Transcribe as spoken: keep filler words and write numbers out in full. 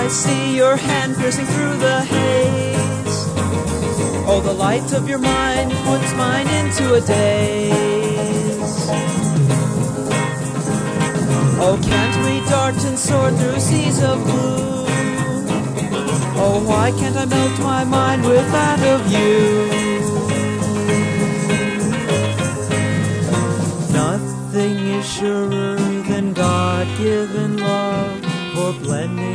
I see your hand piercing through the haze. Oh, the light of your mind puts mine into a daze. Oh, can't we dart and soar through seas of blue? Oh, why can't I melt my mind with that of you? Nothing is surer than God-given love, for blending